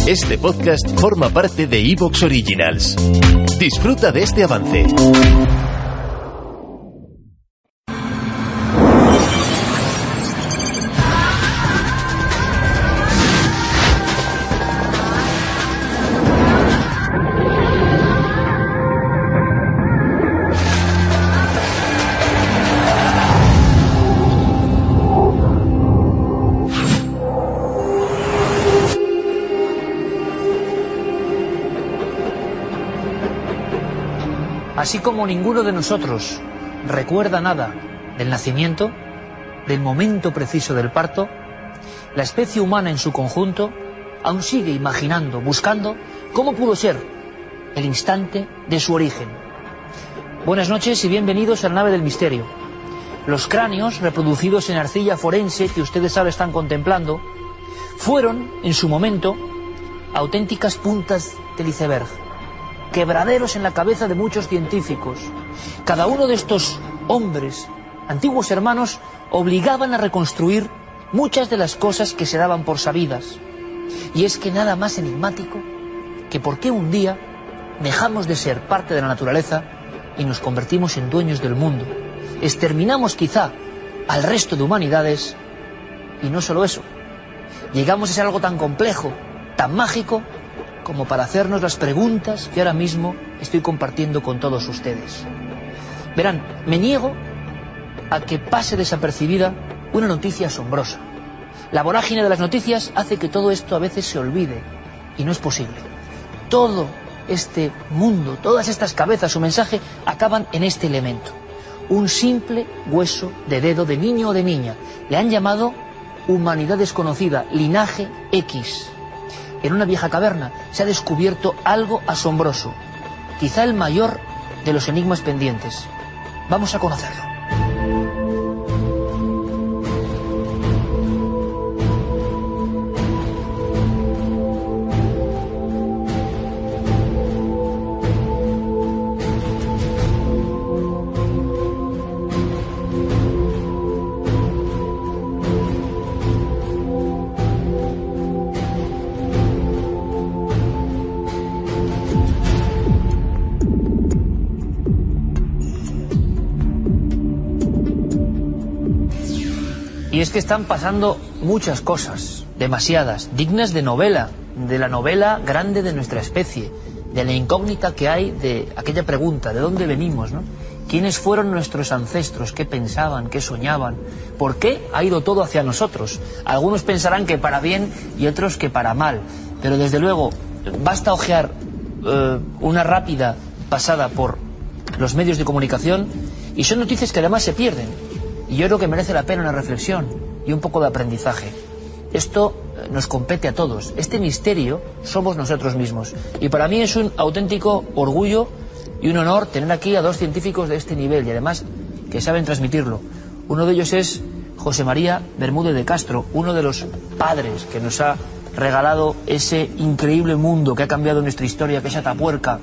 Este podcast forma parte de Evox Originals. Disfruta de este avance. Así como ninguno de nosotros recuerda nada del nacimiento, del momento preciso del parto, la especie humana en su conjunto aún sigue imaginando, buscando cómo pudo ser el instante de su origen. Buenas noches y bienvenidos a la nave del misterio. Los cráneos reproducidos en arcilla forense que ustedes ahora están contemplando fueron, en su momento, auténticas puntas del iceberg, quebraderos en la cabeza de muchos científicos. Cada uno de estos hombres, antiguos hermanos, obligaban a reconstruir muchas de las cosas que se daban por sabidas. Y es que nada más enigmático que por qué un día dejamos de ser parte de la naturaleza y nos convertimos en dueños del mundo. Exterminamos quizá al resto de humanidades y no solo eso. Llegamos a ser algo tan complejo, tan mágico, como para hacernos las preguntas que ahora mismo estoy compartiendo con todos ustedes. Verán, me niego a que pase desapercibida una noticia asombrosa. La vorágine de las noticias hace que todo esto a veces se olvide, y no es posible. Todo este mundo, todas estas cabezas, su mensaje, acaban en este elemento. Un simple hueso de dedo de niño o de niña. Le han llamado humanidad desconocida, linaje X. En una vieja caverna se ha descubierto algo asombroso, quizá el mayor de los enigmas pendientes. Vamos a conocerlo. Y es que están pasando muchas cosas, demasiadas, dignas de novela, de la novela grande de nuestra especie, de la incógnita que hay de aquella pregunta, ¿de dónde venimos, no? ¿Quiénes fueron nuestros ancestros? ¿Qué pensaban? ¿Qué soñaban? ¿Por qué ha ido todo hacia nosotros? Algunos pensarán que para bien y otros que para mal, pero desde luego basta hojear una rápida pasada por los medios de comunicación y son noticias que además se pierden. Y yo creo que merece la pena una reflexión y un poco de aprendizaje. Esto nos compete a todos. Este misterio somos nosotros mismos. Y para mí es un auténtico orgullo y un honor tener aquí a dos científicos de este nivel y además que saben transmitirlo. Uno de ellos es José María Bermúdez de Castro, uno de los padres que nos ha regalado ese increíble mundo que ha cambiado nuestra historia, que es Atapuerca,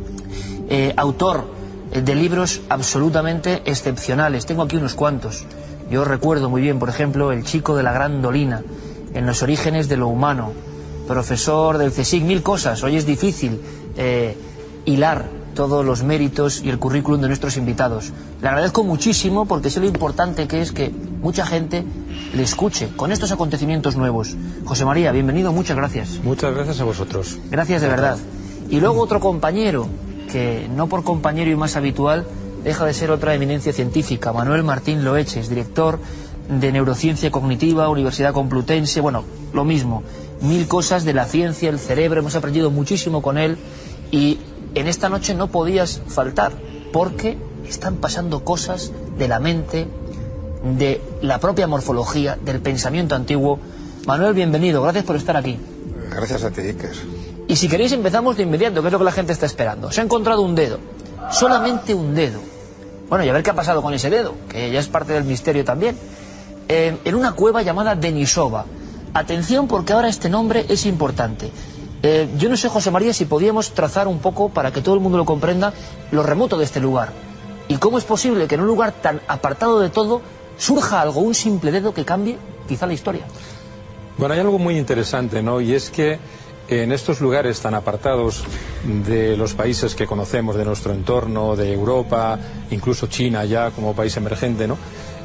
autor de libros absolutamente excepcionales. Tengo aquí unos cuantos. Yo recuerdo muy bien, por ejemplo, El chico de la gran dolina, En los orígenes de lo humano, profesor del CSIC, mil cosas. Hoy es difícil hilar todos los méritos y el currículum de nuestros invitados. Le agradezco muchísimo porque sé lo importante que es que mucha gente le escuche con estos acontecimientos nuevos. José María, bienvenido, muchas gracias. Muchas gracias a vosotros. Gracias de verdad. Y luego otro compañero, que no por compañero y más habitual, deja de ser otra eminencia científica, Manuel Martín Loeches, director de Neurociencia Cognitiva, Universidad Complutense, bueno, lo mismo, mil cosas de la ciencia, el cerebro, hemos aprendido muchísimo con él y en esta noche no podías faltar, porque están pasando cosas de la mente, de la propia morfología, del pensamiento antiguo. Manuel, bienvenido, gracias por estar aquí. Gracias a ti, Iker. Y si queréis empezamos de inmediato, que es lo que la gente está esperando. Se ha encontrado un dedo, solamente un dedo. Bueno, y a ver qué ha pasado con ese dedo, que ya es parte del misterio también. En una cueva llamada Denisova. Atención porque ahora este nombre es importante. Yo no sé, José María, si podíamos trazar un poco, para que todo el mundo lo comprenda, lo remoto de este lugar. Y cómo es posible que en un lugar tan apartado de todo surja algo, un simple dedo que cambie quizá la historia. Bueno, hay algo muy interesante, ¿no? Y es que en estos lugares tan apartados de los países que conocemos, de nuestro entorno, de Europa, incluso China ya como país emergente, ¿no?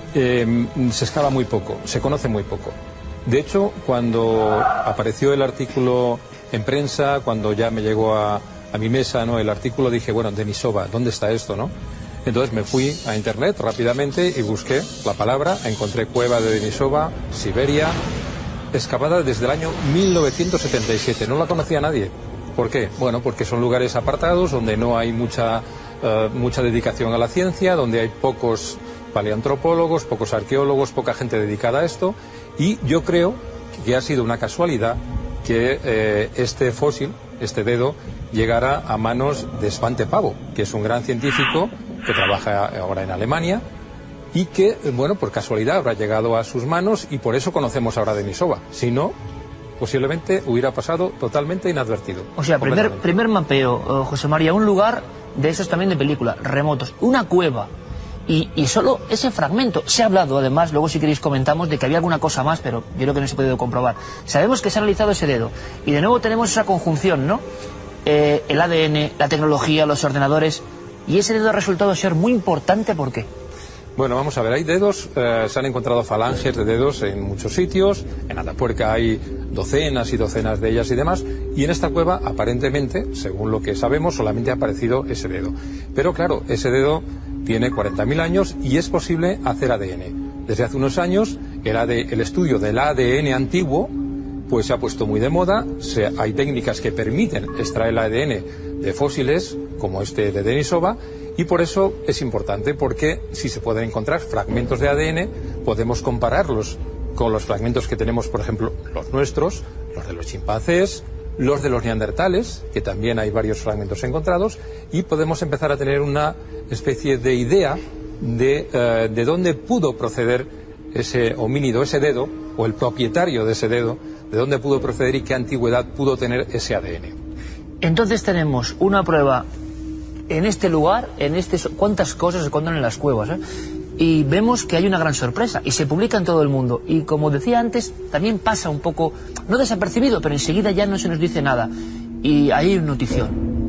Se excava muy poco, se conoce muy poco. De hecho, cuando apareció el artículo en prensa, cuando ya me llegó a mi mesa, ¿no?, el artículo, dije, bueno, Denisova, ¿dónde está esto, no? Entonces me fui a internet rápidamente y busqué la palabra, encontré cueva de Denisova, Siberia, excavada desde el año 1977. No la conocía nadie. ¿Por qué? Bueno, porque son lugares apartados donde no hay mucha dedicación a la ciencia, donde hay pocos paleoantropólogos, pocos arqueólogos, poca gente dedicada a esto, y yo creo que ha sido una casualidad que este fósil, este dedo, llegara a manos de Svante Pääbo, que es un gran científico que trabaja ahora en Alemania y que, bueno, por casualidad habrá llegado a sus manos y por eso conocemos ahora Denisova. Si no, posiblemente hubiera pasado totalmente inadvertido. O sea, primer mapeo, José María, un lugar de esos también de película, remotos, una cueva. Y solo ese fragmento. Se ha hablado, además, luego si queréis comentamos, de que había alguna cosa más, pero yo creo que no se ha podido comprobar. Sabemos que se ha realizado ese dedo. Y de nuevo tenemos esa conjunción, ¿no? El ADN, la tecnología, los ordenadores. Y ese dedo ha resultado ser muy importante, ¿por qué? Bueno, vamos a ver, hay dedos, se han encontrado falanges de dedos en muchos sitios, en Atapuerca hay docenas y docenas de ellas y demás, y en esta cueva, aparentemente, según lo que sabemos, solamente ha aparecido ese dedo. Pero claro, ese dedo tiene 40.000 años y es posible hacer ADN. Desde hace unos años, el estudio del ADN antiguo, pues se ha puesto muy de moda, hay técnicas que permiten extraer el ADN de fósiles, como este de Denisova, y por eso es importante, porque si se pueden encontrar fragmentos de ADN, podemos compararlos con los fragmentos que tenemos, por ejemplo, los nuestros, los de los chimpancés, los de los neandertales, que también hay varios fragmentos encontrados, y podemos empezar a tener una especie de idea de dónde pudo proceder ese homínido, ese dedo, o el propietario de ese dedo, de dónde pudo proceder y qué antigüedad pudo tener ese ADN. Entonces tenemos una prueba en este lugar, cuántas cosas se encuentran en las cuevas, ¿eh? Y vemos que hay una gran sorpresa y se publica en todo el mundo. Y como decía antes, también pasa un poco, no desapercibido, pero enseguida ya no se nos dice nada. Y hay una notición.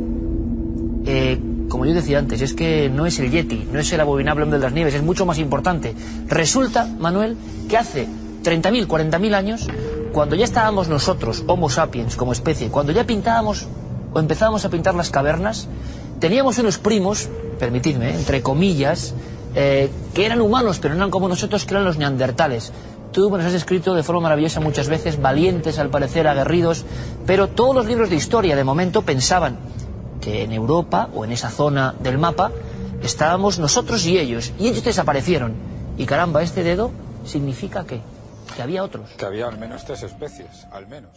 Como yo decía antes, es que no es el Yeti, no es el abominable hombre de las nieves, es mucho más importante. Resulta, Manuel, que hace 30.000, 40.000 años, cuando ya estábamos nosotros, Homo sapiens, como especie, cuando ya pintábamos o empezábamos a pintar las cavernas, teníamos unos primos, permitidme, entre comillas, que eran humanos, pero no eran como nosotros, que eran los neandertales. Tú nos has escrito de forma maravillosa muchas veces, valientes al parecer, aguerridos, pero todos los libros de historia de momento pensaban que en Europa, o en esa zona del mapa, estábamos nosotros y ellos desaparecieron. Y caramba, este dedo significa que había otros. Que había al menos 3 especies, al menos.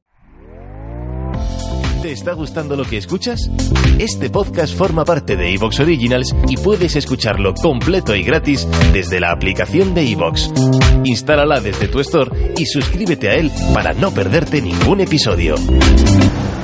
¿Te está gustando lo que escuchas? Este podcast forma parte de iVoox Originals y puedes escucharlo completo y gratis desde la aplicación de iVoox. Instálala desde tu store y suscríbete a él para no perderte ningún episodio.